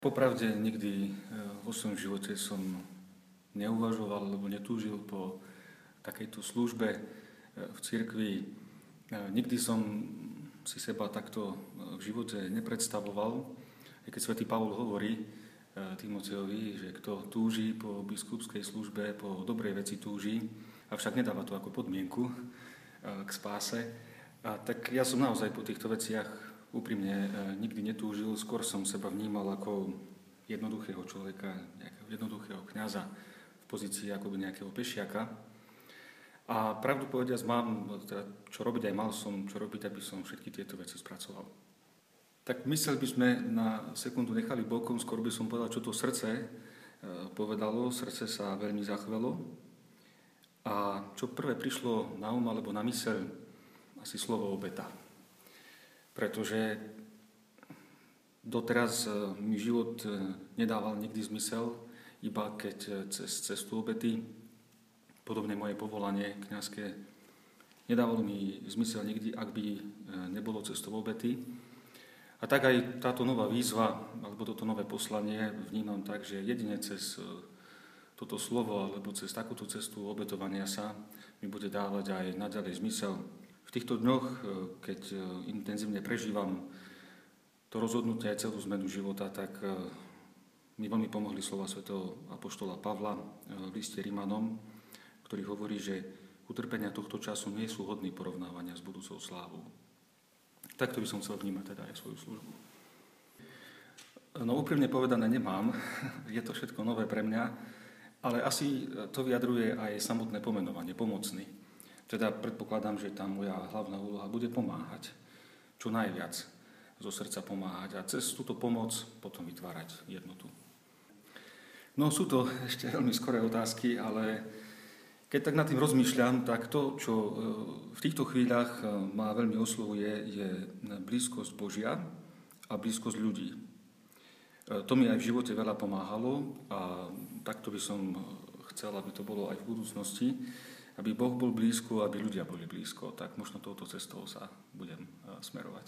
Popravde nikdy vo svojom živote som neuvažoval alebo netúžil po takejto službe v cirkvi. Nikdy som si seba takto v živote nepredstavoval. Aj keď svätý Pavol hovorí Timotejovi, že kto túži po biskupskej službe, po dobrej veci túži, avšak nedáva to ako podmienku k spáse. Tak ja som naozaj po týchto veciach úprimne nikdy netúžil, skôr som seba vnímal ako jednoduchého človeka, nejakého jednoduchého kňaza v pozícii akoby nejakého pešiaka. A pravdu povediac mám, teda, čo robiť aj mal som, čo robiť, aby som všetky tieto veci spracoval. Tak myslel by sme na sekundu nechali bokom, skôr by som povedal, čo to srdce povedalo, srdce sa veľmi zachvelo. A čo prvé prišlo na um alebo na myseľ, asi slovo obeta. Pretože doteraz mi život nedával nikdy zmysel, iba keď cez cestu obety, podobne moje povolanie kňazské, nedávalo mi zmysel nikdy, ak by nebolo cestou obety. A tak aj táto nová výzva, alebo toto nové poslanie vnímam tak, že jedine cez toto slovo, alebo cez takúto cestu obetovania sa mi bude dávať aj naďalej zmysel. V týchto dňoch, keď intenzívne prežívam to rozhodnutie aj celú zmenu života, tak mi veľmi pomohli slova svätého apoštola Pavla v liste Rimanom, ktorý hovorí, že utrpenia tohto času nie sú hodné porovnávania s budúcou slávou. Takto by som chcel vnímať teda aj svoju službu. No úprimne povedané nemám, je to všetko nové pre mňa, ale asi to vyjadruje aj samotné pomenovanie, pomocný. Teda predpokladám, že tá moja hlavná úloha bude pomáhať, čo najviac zo srdca pomáhať a cez túto pomoc potom vytvárať jednotu. No sú to ešte veľmi skoré otázky, ale keď tak nad tým rozmýšľam, tak to, čo v týchto chvíľach ma veľmi oslovuje, je blízkosť Božia a blízkosť ľudí. To mi aj v živote veľa pomáhalo a takto by som chcel, aby to bolo aj v budúcnosti, aby Boh bol blízko, aby ľudia boli blízko, tak možno touto cestou sa budem smerovať.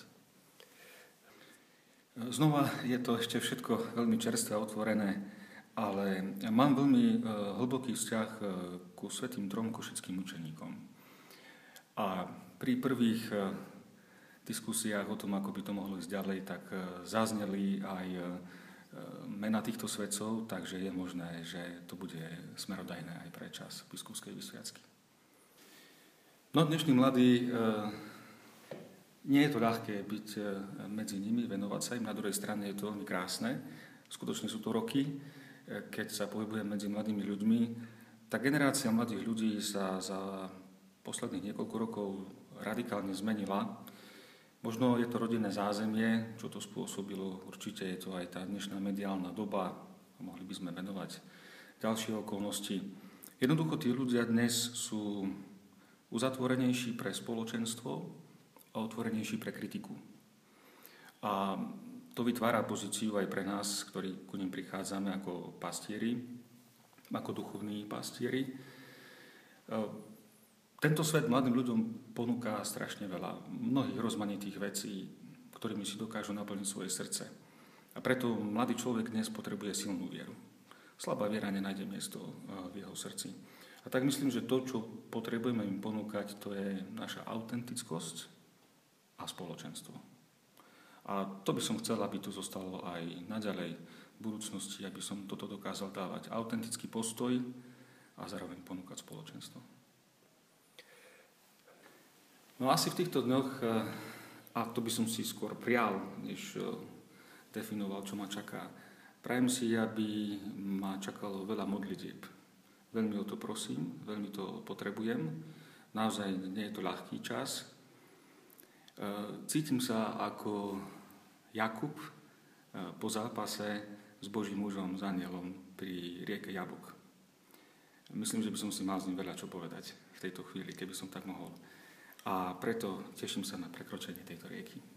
Znova je to ešte všetko veľmi čerstvé a otvorené, ale mám veľmi hlboký vzťah ku svätým trom košickým učeníkom. A pri prvých diskusiách o tom, ako by to mohlo ísť ďalej, tak zazneli aj mena týchto svätcov, takže je možné, že to bude smerodajné aj pre čas biskupskej vysviacky. No dnešní mladí, nie je to ľahké byť medzi nimi, venovať sa im. Na druhej strane je to veľmi krásne. Skutočne sú to roky, keď sa pohybujem medzi mladými ľuďmi. Tá generácia mladých ľudí sa za posledných niekoľko rokov radikálne zmenila. Možno je to rodinné zázemie, čo to spôsobilo. Určite je to aj tá dnešná mediálna doba. Mohli by sme venovať ďalšie okolnosti. Jednoducho tí ľudia dnes sú uzatvorenejší pre spoločenstvo a otvorenejší pre kritiku. A to vytvára pozíciu aj pre nás, ktorí ku nim prichádzame ako pastieri, ako duchovní pastieri. Tento svet mladým ľuďom ponúka strašne veľa, mnohých rozmanitých vecí, ktorými si dokážu naplniť svoje srdce. A preto mladý človek dnes potrebuje silnú vieru. Slabá viera nenájde miesto v jeho srdci. A tak myslím, že to, čo potrebujeme im ponúkať, to je naša autentickosť a spoločenstvo. A to by som chcel, aby tu zostalo aj naďalej v budúcnosti, aby som toto dokázal dávať. Autentický postoj a zároveň ponúkať spoločenstvo. No asi v týchto dňoch, a to by som si skôr prial, než definoval, čo ma čaká, prajem si, aby ma čakalo veľa modlitieb. Veľmi o to prosím, veľmi to potrebujem. Naozaj nie je to ľahký čas. Cítim sa ako Jakub po zápase s Božím mužom, s anielom pri rieke Jabok. Myslím, že by som si mal s ním veľa čo povedať v tejto chvíli, keby som tak mohol. A preto teším sa na prekročenie tejto rieky.